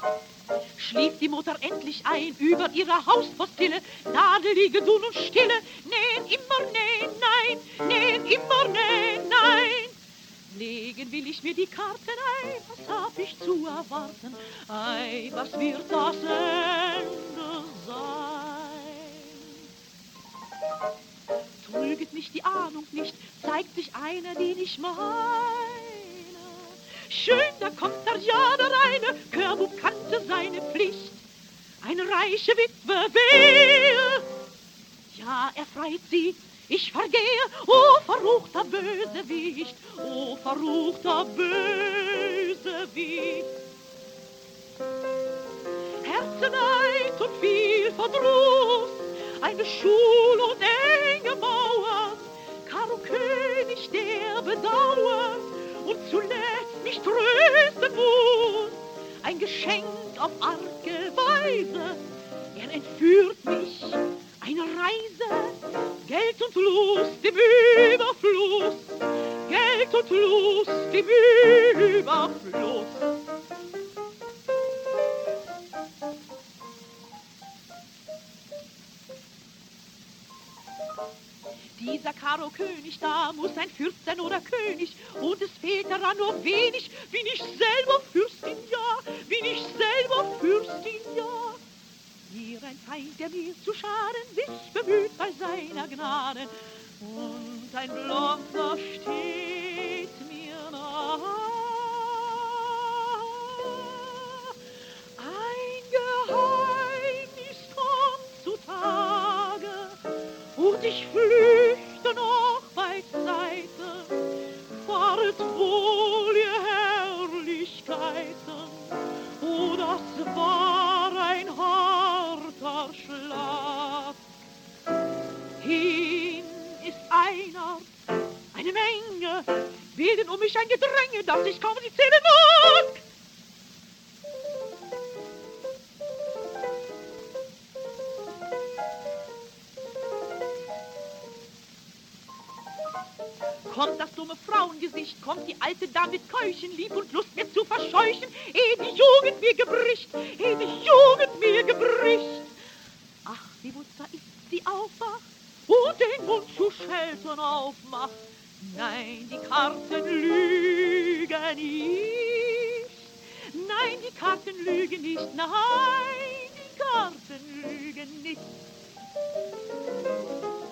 Schlief die Mutter endlich ein über ihrer Hauspostille, nadelige Dun und Stille, nähen immer, nähen, nein, nähen immer, nähen, nein. Legen will ich mir die Karten ein, was hab ich zu erwarten? Ei, was wird das Ende sein? Trüget mich die Ahnung nicht, zeigt sich einer, den ich meine. Schön, da kommt der ja der Reine, Körbub kannte seine Pflicht. Eine reiche Witwe, wehe, ja, er freit sie, ich vergehe, oh, verruchter Bösewicht, oh, verruchter Bösewicht. Herzenleid und viel Verdruss, eine Schul- und enge Mauer, Karo König, der bedauert und zuletzt mich trösten muss. Ein Geschenk auf arge Weise, er entführt mich, eine Reise, Geld und Lust im Überfluss, Geld und Lust im Überfluss. Dieser Karo König da muss ein Fürst sein oder König, und es fehlt daran nur wenig, bin ich selber Fürstin, ja, bin ich selber Fürstin, ja. Hier ein Feind, der mir zu schaden sich bemüht bei seiner Gnade, und ein Blonder steht mir nah. Ein Geheimnis kommt zutage, und ich flüchte noch bei Zeiten. Fahret wohl, ihr Herrlichkeiten, oh, das war ein harter Schlag. Hin ist einer, eine Menge, bilden um mich ein Gedränge, dass ich kaum sie zählen mag. Kommt das dumme Frauengesicht, kommt die alte Dame mit Keuchen, Lieb und Lust mir zu verscheuchen, ehe die Jugend mir gebricht, ehe die Jugend mir gebricht. Ach, die Mutter ist, die aufwacht und den Mund zu schelten aufmacht. Nein, die Karten lügen nicht, nein, die Karten lügen nicht, nein, die Karten lügen nicht.